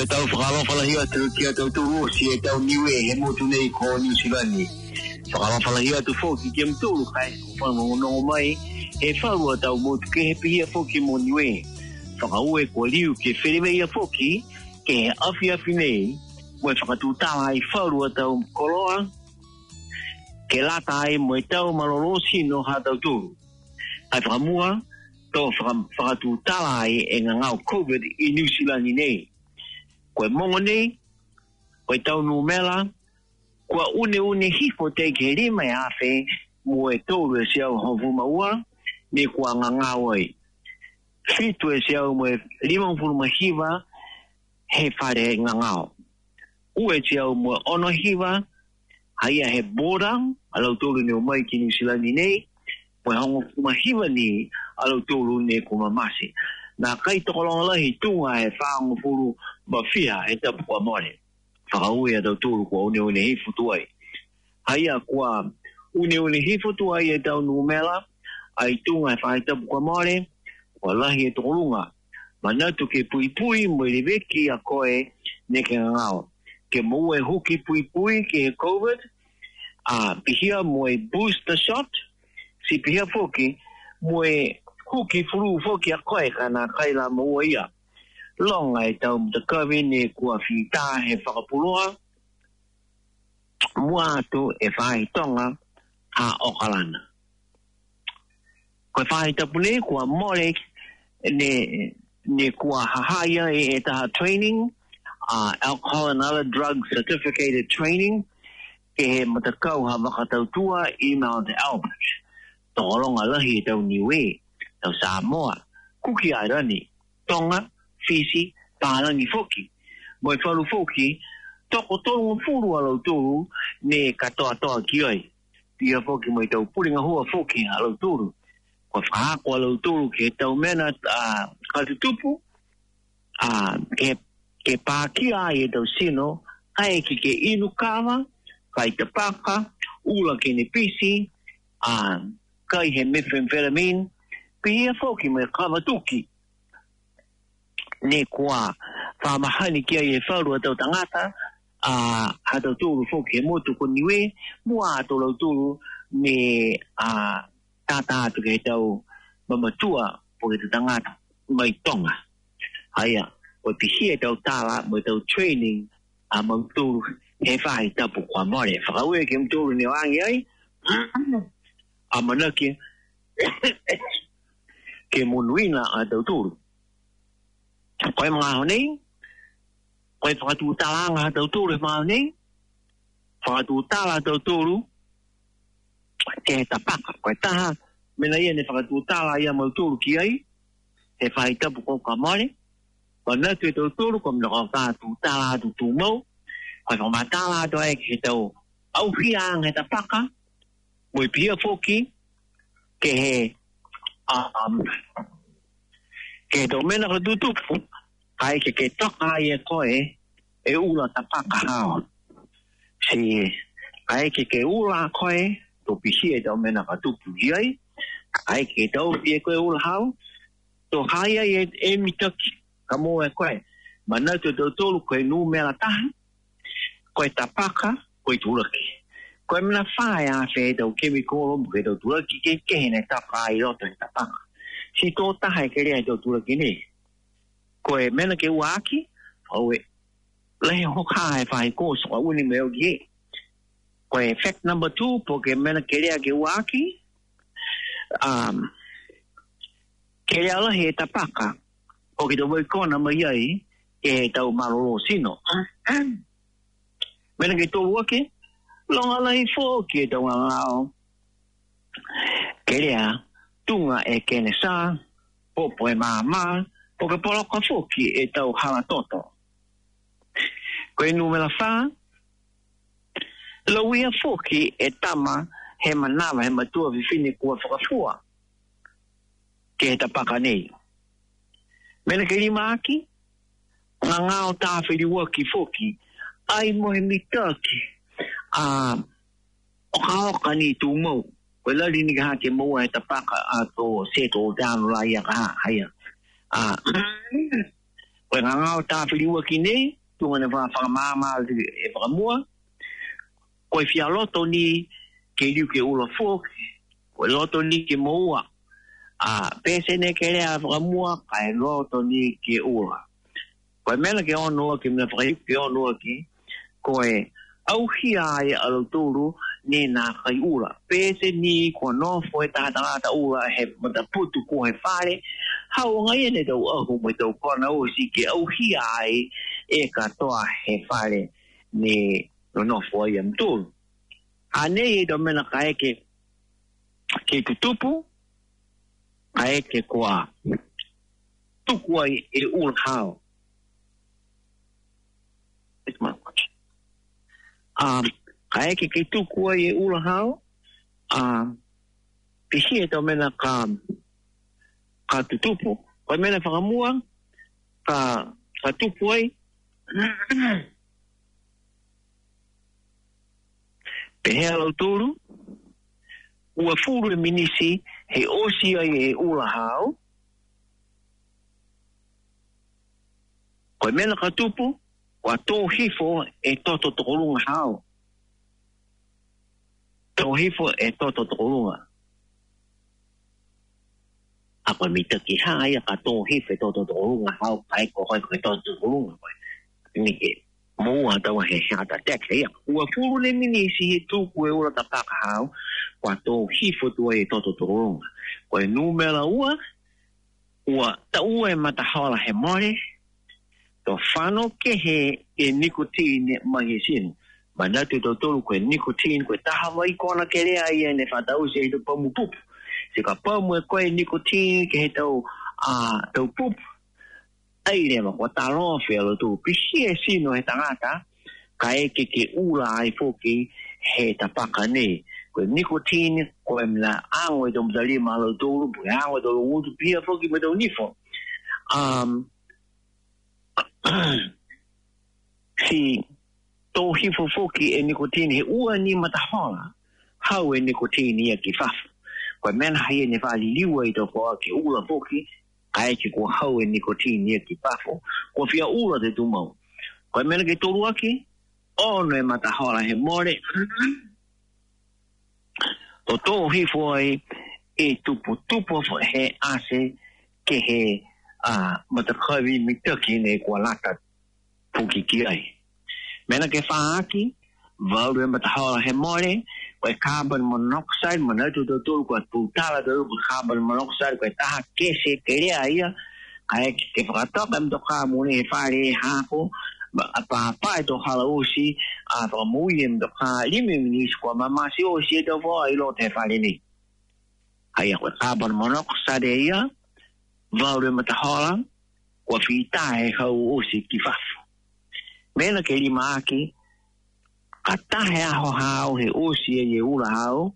Koe tau whakalawhalahia tu kia tau turu si e tau niwe he motu nei ko New Zealand ni. Whakalawhalahia tu fōki kia mtulu kai whanongonongo mai he wharua tau motu ke he pihia fōki mo niwe. Whakaue ko liu ke whereweia fōki ke he awhi nei moe whakatūtala i wharua tau koloa ke lata ai moe tau malolosi no ha tau turu. Hai whakamua tō whakatūtala ai e ngau COVID i New Zealand nei. Koe mongo nei, koe tau numela, koe une hifo te ke rima e awhi mo e tōru e siau hofu maua, ne kua ngangau ai. Whitu e siau mo e limangfuru mahiwa, he whare ngangau. Ue siau mo e ono hiwa, haia he bora, alau tōru ne o mai ki New Zealand nei, mo e hongo kumahiwa ni, alau tōru ne kumamasi. Nā kai tokolonga lahi tunga he whaango furu mawhia he tapu kua more. Whakaue a tau tūru kua une hifu tuai. Haia kua une hifu tuai e tau numela, ai tunga he whae tapu kua more, kua lahi e tokolunga. Manatu ke pui mo i weki a koe ne ke ngao. Ke mo e huki pui ke he COVID, pihia mo e booster shot, si pihia foki, mo e huki furu foki a koe kana kaila mo ia. Longa e tau mtakawi ne kua whita he whakapulua, mua atu e whahi tonga a okalana. Koe whahi tapune kua more ne kua hahaya e taha training, alcohol and other drug certificated training, ke he matakau ha makatautua i Mount Albert. Tōlonga lahi e tau niwe, tau Samoa, kuki airani, Tonga, Fiji, Tārangi foki. Mo e wharu foki, toko tōrunga furu alau tōru, ne katoa ki ai. Pia foki mo i tau puringa hua foki alau tōru. Ko whaako alau tōru ke tau mena katutupu, ke pākia ai e tau sino, ai ki ke inu kawa, kai te paka, ula ke ne pisi, kai he methamphetamine, pia foki mo e kawatuki. Ne kua whamahani kia i e whaurua tau tangata, ha tau tūru foki e motu ko niwe, mua ato lau tūru me tata atu ke tau mamatua po ke tangata mai Tonga. Haia, o pihia tau tala mo tau training a mau tūru he whahi tapu kua more. Whakaue ke mtūru ni wangi ai, a manaki ke munuina a tau tūru. Koe mga honei, koe whakatūtala ngā tau tūru mga honei, whakatūtala tau tūru, ke he tapaka. Koe taha, mena ia ne whakatūtala ia mau tūru ki ai, he whaitapu ko ka more, koe natu e tau tūru, koe mna kau whakatūtala atu tūmau, koe whamatala atu ai ke he tau auhia ang he tapaka, mui pia foki, ke he ke tau mena ka tutupu, kai ke toka ai e koe, e ula tapaka hao. Si, kai ke ula koe, to pisi e tau mena ka tupu iai, kai ke tau e koe ula hao, to haia e mitaki, ka mo e koe, mana tu tau tolu koe nu mela taha, koe tapaka, koe turaki. Koe mena whae a whe tau kemikoro, koe tau turaki, ke hene taka ai roto e tapaka. Si tō taha e kerea e tau turaki ne. Koe mena ke uaki, au e lehe hoka e whahe kōs, koe uni meo ki e. Koe fact number 2, po ke mena kerea ke uaki, kerea lahe e tapaka, po ke tau wai kona mai ai, ke tau maroro sino. Mena ke tō uaki, longa lahi fō ke tau ngangao. Kerea, tunga e kene sā, popo e māma, po ke poloka foki e tau hala toto. Koe numela whā, lauia foki e tama he manawa he matua vifine kua whakafua, ke he tapaka nei. Mena ke rima aki, ngā ngāo tāwhiri waki foki, ai mo he mitaki, oka ni tū mau. Koe lari ni ka hake maua he tapaka a tō seto o tānu lai a ka haia. Koe ngangau tāwhiriua ki nei, tunga ne whakamāma e whakamua. Koe whia loto ni ke riu ke ula fōki, koe loto ni ke moua. Pese ne ke rea whakamua, kai loto ni ke ula. Koe mena ke onua ki, mena whakaiu ke onua ki, koe au hia ai aloturu ni nā kai ula. Pese ni kua nofo e tātangata ula he mataputu ko he whare, hau ngai ene tau ahu mai tau kona o si ke au hia ai e katoa he whare ni nofo ai amturu. Anei e do mena ka eke ke tutupu, ka eke kua tuku ai e ula hao. It's my watch. Ka eke ke tuku ai e ula hao, pisi e do mena ka tutupu, ka mena whakamua, ka tupu ai, pehea lau tūru, ua furu e minisi, he osi ai e ula hao, koe mena ka tupu, wa tō hifo e toto tokorunga hao. Tō hifo e toto tokorunga. A koe mita ki haia ka tō hifo e toto tokorunga hao, kai ko koe koe toto tokorunga koe. Nike, mua tawa he hata teke ia. Ua furu le minisi he tūku e ura ta paka hao, wa tō hifo tua e toto tokorunga. Koe numela ua ta ua e matahala he more, to whano ke he e nikotine mahi sinu. Manatu to tolu koe nikotine, koe taha wai kona ke rea ia ne whatau se to pamu pupu. Se ka pamu e koe nikotine ke he tau pupu. Ai rewa, kua taloa whelo tu. Pisi e sinu he tangata, ka eke ke ula ai foki he tapaka ne. Koe nikotine, koe mla ango e to mtali malo tolu, koe ango e to utu pia foki me tau nifo. Si tō hifo foki e nikotini he ua ni matahola, hau e nikotini ia ki whafu. Koe mena hai e ne whali liua i tō koa ki ula foki, ai ki kua hau e nikotini ia ki whafu, kua whia ula te tumau. Koe mena ke tōru aki, ono e matahola he more, tō hifo ai e tupu he ase ke he matakawi mitaki ne kua lata puki ki ai. Mena ke whaaki, vauru e matahola he more, koe carbon monoxide, manatu to tūru kua pūtala tūru kua carbon monoxide, koe taha kese ke rea ia, kai ke whakatoka mto kā mune he whare e hako, pa e to hala usi, whakamui e mto kā limi minis kua mamasi usi e to wha i lo te whare ni. Hai koe carbon monoxide e ia, vauru e matahola, kua whita e hau usi ki whafu. Mena ke lima aki, ka tahe aho hao he usi e ula hao,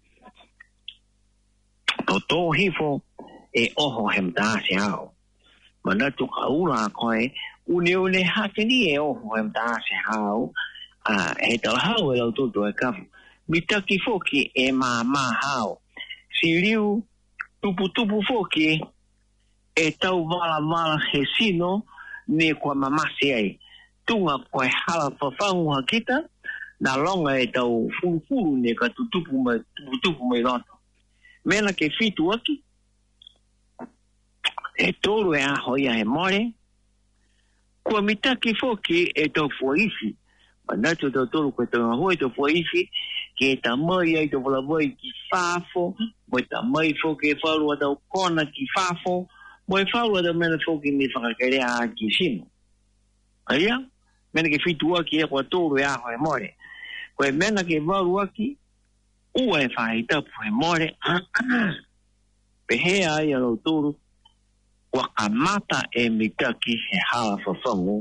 tō hifo e oho he mtaase hao. Manatu ka ula koe, une hake ni e oho he mtaase hao, he tala hao e lau tōtu e kafu. Mitaki foki e mā hao. Si riu tupu foki, e tau wala he sino ne kua mamasi ai. Tunga koe hala whawhangu hakita, na longa e tau fulu ne ka tutupu mai roto. Mena ke fitu aki, e tōru e aho ia he more, kua mitaki foki e tau fuaifi. Manatu tau tōru koe tau ngahoi tau fuaifi, ke ta mai ai tau walawai ki whafo, mo ta mai foki e wharua tau kona ki whafo, mo e wharua tau mena foki me whakakerea ki sino. Aia? Mena ke fitu aki e kua tōru e aho e more. Koe mena ke waru aki, ua e whahi tapu e more, pehea ai alo tōru, kua kamata e mitaki he hala whawhangu,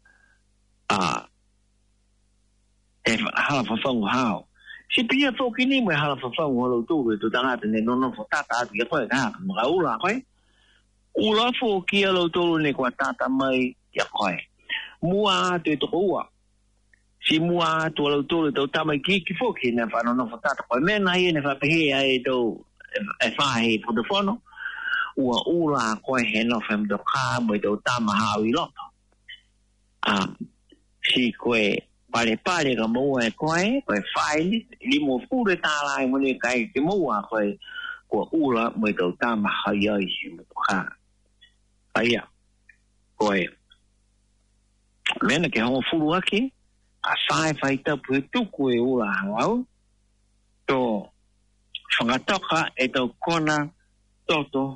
e hala whawhangu hao. Si pia whoki ni mo e hala whawhangu alo tōru e tu tangata ne nono whatata atu ia koe kaha, mga ula koe. Ula whoki alo tōru ne kua tata mai ia koe. Mua atu e toko ua. Si mua atu alau tōru tau tamai ki foki ne whanono whatata. Koe mena hia ne whapehea e tau e whahe whotofono. Ua ula koe he no whamdo kā mo e tau tama hao I loto. si koe pare ka moa e koe whaile, li mo pure tālai mone kai ke moa koe kua ula mo i tau tāma hai ai si mo tuka. Aia, koe, mena ke hongo furu aki, a sae whai tapu e tuku e ula hawau, tō whangatoka e tau kona toto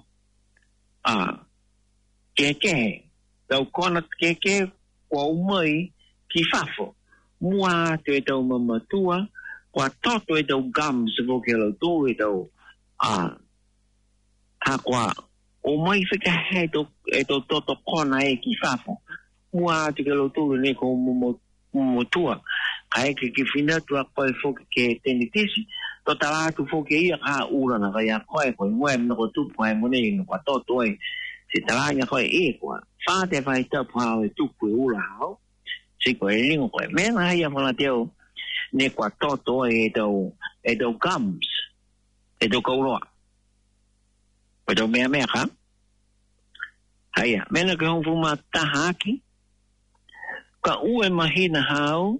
kekehe. Tau kona kekehe kua umai ki whafo. Mua te e tau mamatua, kua toto e tau gam se voke lau tō e tau kua umai whikahe e tau toto kona e ki whafo. Mua te ke lau tō ne ko mamatua. Ka eke ki whinatua koe whoke ke teni tisi, to talatu whoke ia ka urana kai a koe ngoe mna ko tupu hai mone ino kua toto e si talanya koe e kua whate whai tapu hao e tupu e ura hao si koe ringo koe mena hai a whana teo ne kua toto e tau gums e tau kauroa e tau mea ka hai a mena ke hongfu ma taha aki ka ue mahina hao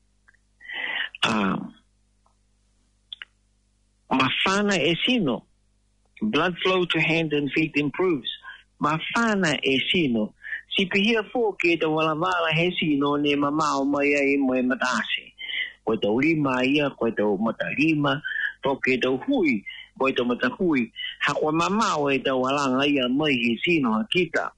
mafana e sino. Blood flow to hand and feet improves. Mafana e sino. Si pihia fōke te wala he sino ne mamao mai ai mo e matase. Koe tau lima ia, koe tau matarima, fōke tau hui, koe tau matahui. Ha koe mamao e tau walanga ia mai he sino ha kita.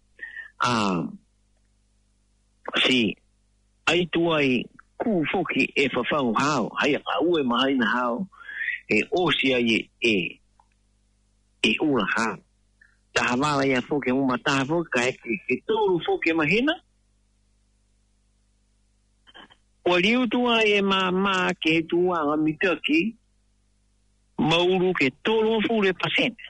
Si, ai tuai ku fōke e whawhau hao. Haia ka ue mahaina hao. E osia e ula ha. Taha wala ia fōke uma taha fōke ka ke tōru fōke mahina. O liu tua e mā ke tua ngā mitaki mauru ke tōru fūre pasene.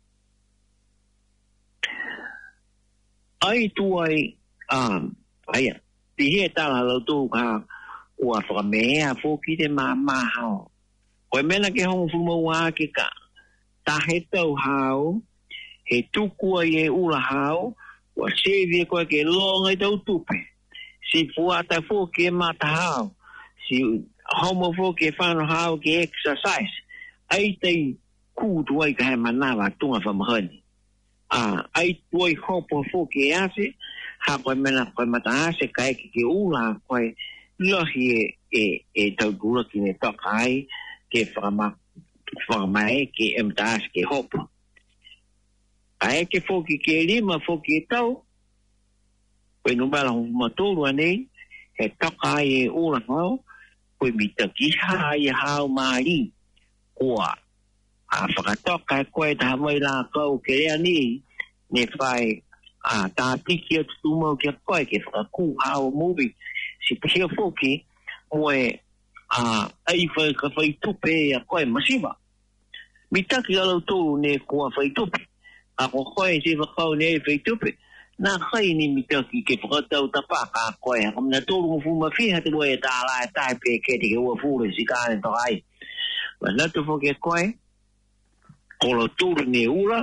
Ai tua e aia, tihe tala lau tōru ka ua whakamea fōke te mā hao. Koe mena ke hongo fumau ke ka. Ta he tau hao, he tukua i e ura hao, wa sevi koe ke longa i tau tupe. Si fuata fōke mata hao, si homo fōke whano hao ke exercise, ai tei kūtu ai ka he manawa tunga whamahani. Ai tuai hopo fōke ase, ha koe mena koe mata ase ka eke ke ura koe lohi e tau kura ki ne toka ai, ke whakamae ke emtaas ke hopo. A eke whoki ke lima whoki e tau, koe numbala humatoro anei, he toka ai e ora hao, koe mitaki hai hao maari, koa a whakatoka e koe taha mai la kau ke rea ni, ne whai tā tiki atu tumau ke koe ke whakaku hao mubi, si pihia whoki, moe ai ka whai tupe a koe masiva. Mitaki alau tōru ne kua whai tupe. A ko koe se whakau ne e whai tupe. Nā kai ni mitaki ke whakatau tapaka a koe. A kamna tōru mo fuma whiha te moe e tāla e tāpe ke te ke ua fure si kāne to ai. Wa natu whoke koe. Kolo tōru ne ura.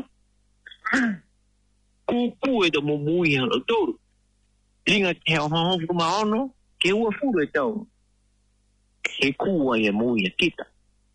Kuku e to mo mui halau tōru. Ringa ke hao hao fuma ono. Ke ua fure tau. He kua ia mui a kita.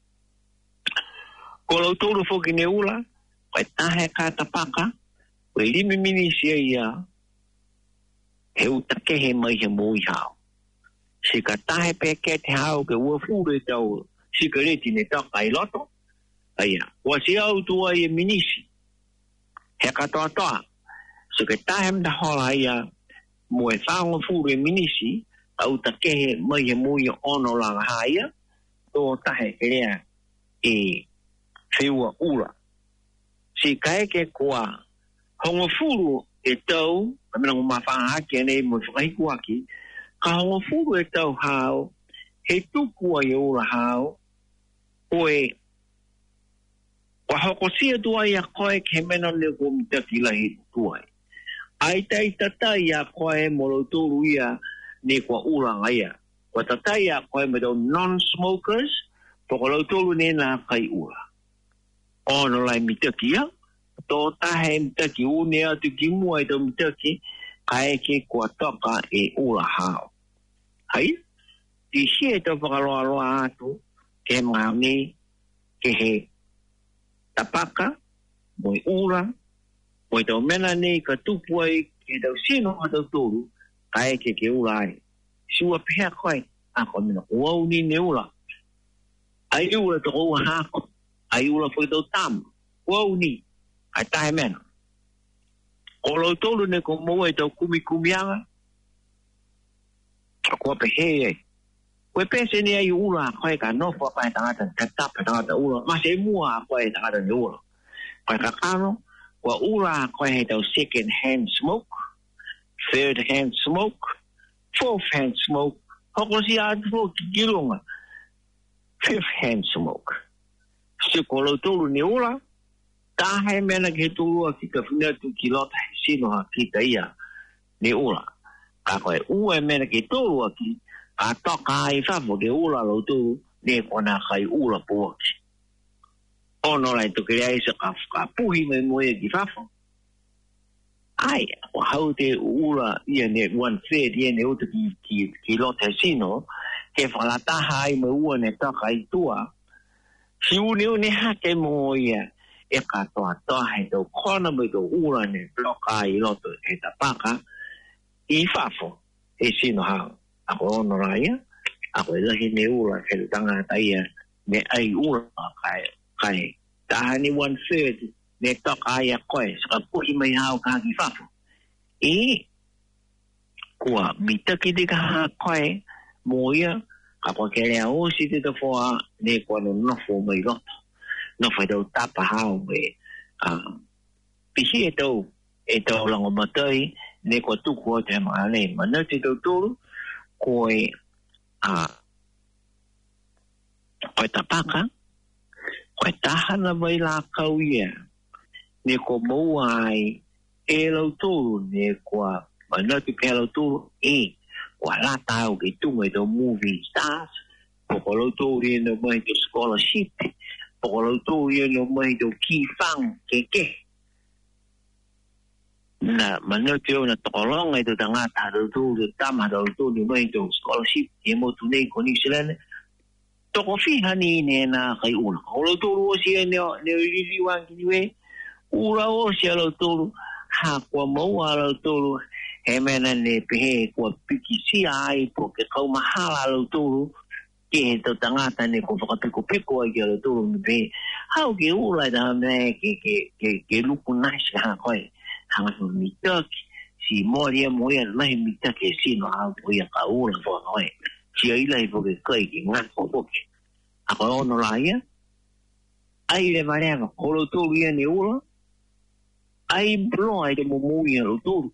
Ko lau tōru whoki ne ula, koe tahe ka tapaka, koe limi minisia ia, he utake he mai he mui hao. Si ka tahe peke te hao ke ua fure tau, si ka reti ne taka i loto, aia, ua si au tua ia minisi, he ka toa toa, si ka tahe mta hola ia, mo e whaonga fure minisi, au takehe mai he mui ono langa haia, tō tahe ke rea e whiua ura. Si kaeke kua hongo furu e tau, kamena nguma whaahaki anei mo whakahiku aki, ka hongo furu e tau hao, he tukua i ura hao, koe, wa hoko sia tua i a koe ke mena leo ko mitaki lahi tuai. Ai tai tatai a koe molo tōru ia, ne kua uranga ia. Kua tatai a koe me tau non-smokers, pokolau tolu ne nā kai ura. Ono lai mitaki ia, tō tahe mitaki une atu ki mua i tau mitaki, kai ke kua toka e ula hao. Hai, di sie to pakaloa loa atu, ke maami, ke he tapaka, moi ula, moi tau mena nei ka tupu ai, ke tau sino a tau tolu, kai ke ula ai. Siua pehea koe, ako mina uau ni ne ula. Ai ula to ua hako, ai ula foi tau tam, uau ni, ai tahe mena. O lau tolu ne ko moa e tau kumianga, ko pehea e. Koe pese ni ai ula koe ka nofo pai tangata, ka tapa tangata ula, ma se mua koe tangata ni ula. Koe ka kano, ko ula koe he tau second hand smoke, third hand smoke, fourth hand smoke, hoko si atu ki kilunga, fifth hand smoke. Se ko lau tolu ni ula, tahe mena ke tulua ki ka whinetu ki lota he sino ha ki ta ia ni ula. Ka koe ue mena ke tulua ki, a toka ai whafo ke ula lau tulu, ne kona kai ula puaki. Ono lai toke rea isa ka puhi mai moe ki whafo. Ai, o hau te ula ia ne 1/3 ia ne uta ki lota he sino, ke whalataha ai mai ua ne toka ai tua, si uni hake mo ia, e ka toa he tau kona mai tau ula ne bloka ai loto he tapaka, i whafo, he sino hao. Ako ono raya, ako ilahi ne ula ke tangata ia, ne ai ula kai tahani 1/3 ne toka ai a koe, saka puhi mai hao ka ki whafo. Kua mitaki te kaha koe, mo ia, ako ke rea osi te tafoa, ne kua no nofo mai loto. Nofo e tau tapa hao me, pihi e tau lango matai, ne kua tuku o te maa nei, mana te tau tolu, koe tapaka, koe tahana mai la kau ia, ne ko maua ai, e lau tolu, ne kua manatu pe lau tolu, kua lata au ke tunga i tau movie stars, poko lau tolu i no mai tau scholarship, poko lau tolu i no mai tau kifang, ke. Na manatu eu na tokolonga i tau tangata tau tolu, tama tau tolu mai tau scholarship, e mo tu nei ko ni silene, toko fiha ni ne na kai ula. O lau tolu o siya ne riliwan ki niwe, ula o siya lau tolu, ha kua maua lau tolu, he mena ne pehe kua piki sia ai po ke kau mahala lau tolu, ke he tau tangata ne ko whakapiko ai ki lau tolu ni pehe. Hau ke ula i taha mea ke luku nasi ha koe. Hanga so mitaki, si moria moia lahi mitaki e sino hau po ia ka ula fo koe. Si aila i po ke koe ki ngako poke. Ako ono la ia, ai le mareanga, ko lau tolu ia ni ula, ai bloa i te momu ia lau tolu.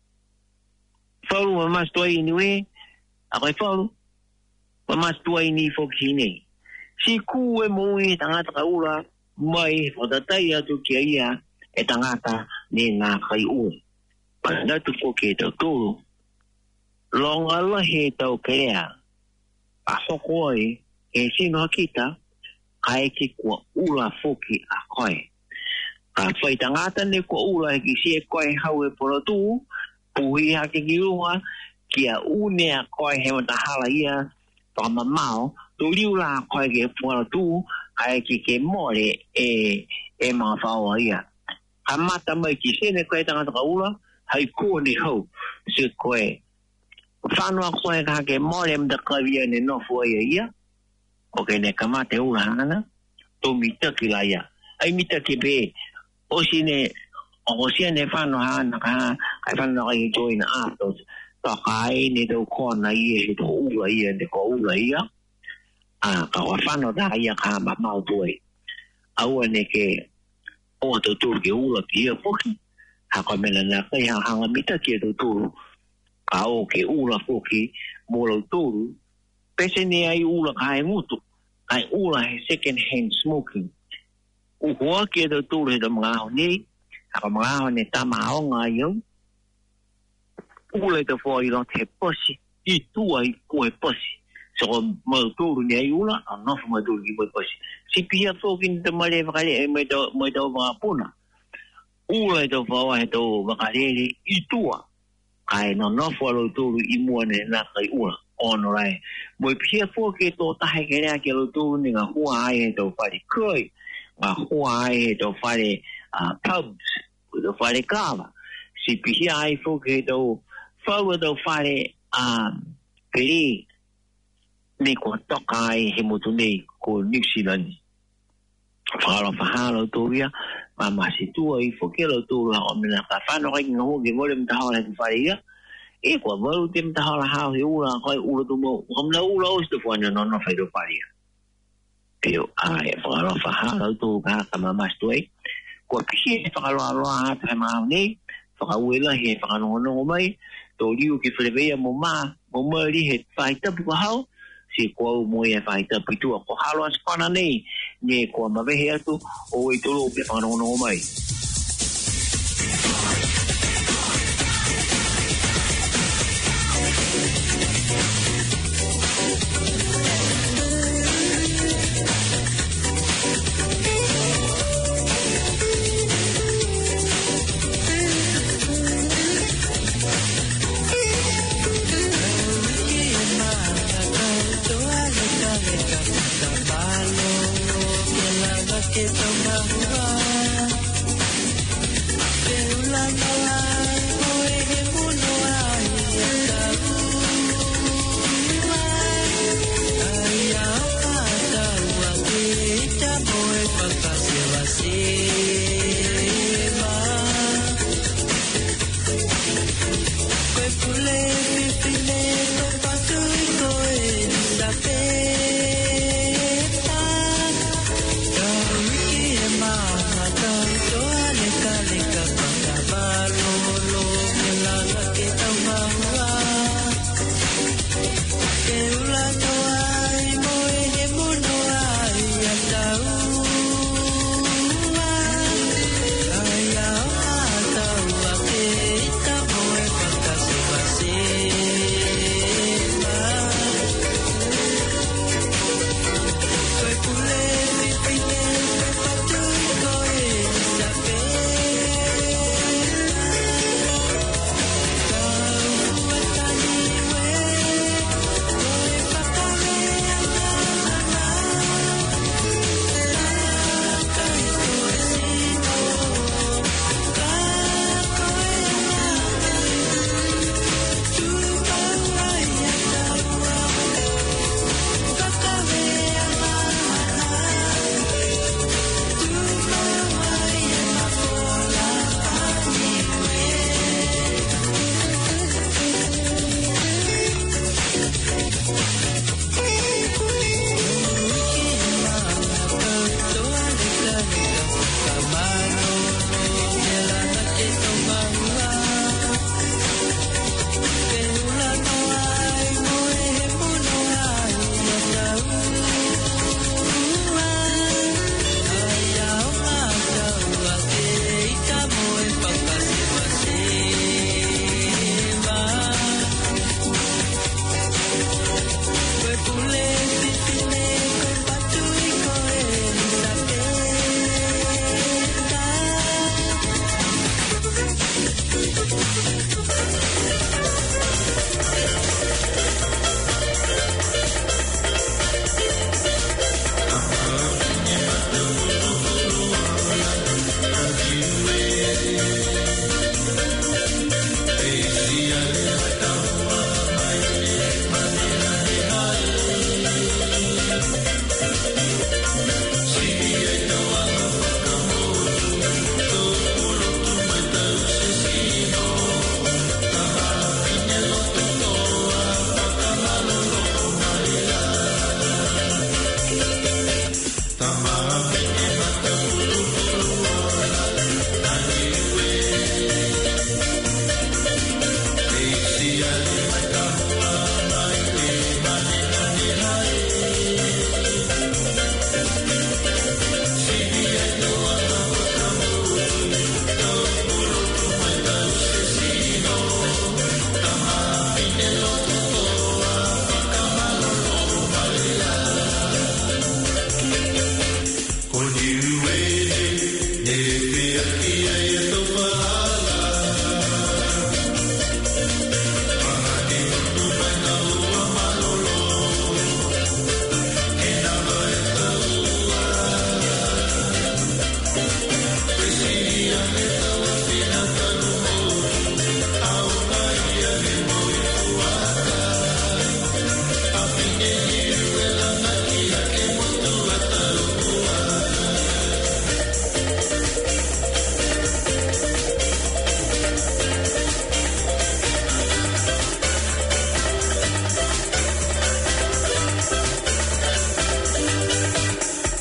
Whauru ma mas tua i niwe, ako e whauru, ma mas tua i ni foki nei. Si ku e momu i tangata ka ula, mai whatatai atu ki ia, e tangata ne ngā kai ua. Panatu ko ke tau tolu, longa lahi tau kea, a hoko ai, e sino hakita, kai ki kua ula foki a koe. Ka whai tangata ne kua ula e ki sie koe hau e poratu, puhi hake ki runga, ki a une a koe he matahala ia, whakamamao, tu liula a koe ke poratu, kai ki ke more e mga whaua ia. Ka mata mai ki sene koe tangata ka ula, hai kua ni hau, se koe. Whanua koe ka ke more mta kawia ne nofu ia ia, oke ne ka mate ula hana, to mitaki la ia. Ai mitaki pe, o sine, o sine whanua hana ka, kai whanua ka i join aftos, to kai ne tau kona ia, to ula ia, ne ko ula ia, ka whanua da ia ka mamau tue. Aua ne ke, o tau tūru ke ula ki ia poki, haka mena nā kai hanga mita ki tau tūru, ka o ke ula poki, mō lau tūru, pese ne ai ula ka hai mutu, ai ula he second hand smoking. Ukua ki tau tūru he tau mga aho nei, haka mga aho ne tama aonga iau, ula tau fua i lot he posi, i tua i koe posi. So mau tūru ni ai ula, a nofu mau tūru ki koe posi. Si pia foki ni te mare wakare e mai tau mga puna. Ula e tau whaua he tau wakarere i tua. kai no folo tu I mua ne na kai ua ono rai mo pia fo ke to tahe ke rea ke lo tu ni nga hua ai to whare koi nga hua ai to whare pubs to whare kawa si pia ai fo ke to whaua to whare peri ni ko toka ai he motu nei ko New Zealand whahalo to ia ma si tua I fo ke lo tu la o mina ka whano kai nga hua ke ngore mtaha la ki whare ia e ko valu tem ta hala ha he ula kai ula tu mo kamna ula o sto fanya no fai do paria pero ai fa fa ha tu ka kama mastoi ko ki fa lo ha ta ma ne fa wela he fa no no mai to liu ki frevea mo ri he fai ta bu ha si ko mo e fai ta pitu ko halo as pana ne ko ma ve he tu o e to lo pe fa no mai Leka leka pangabalo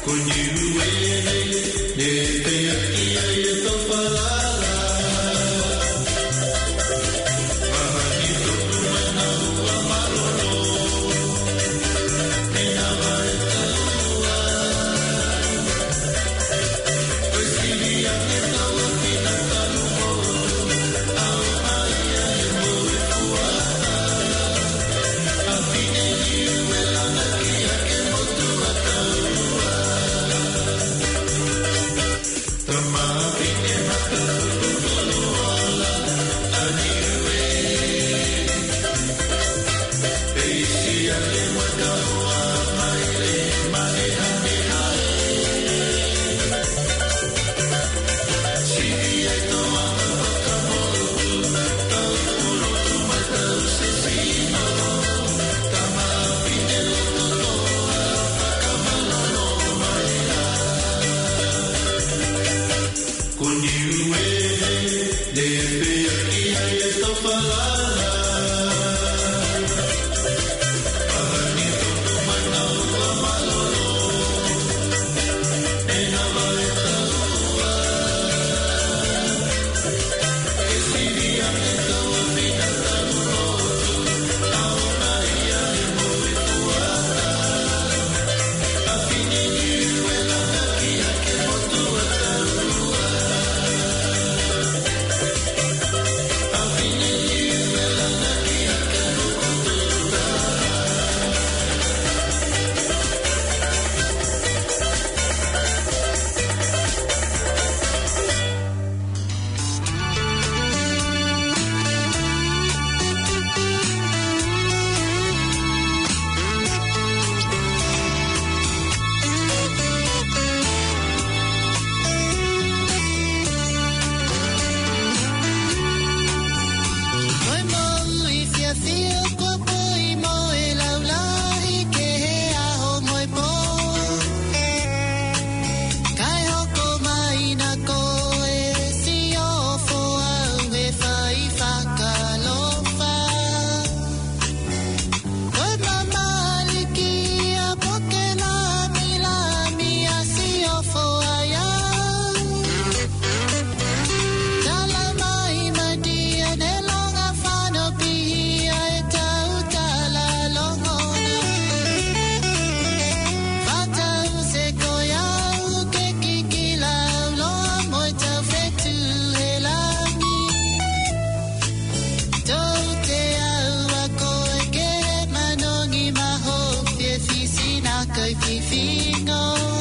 Fino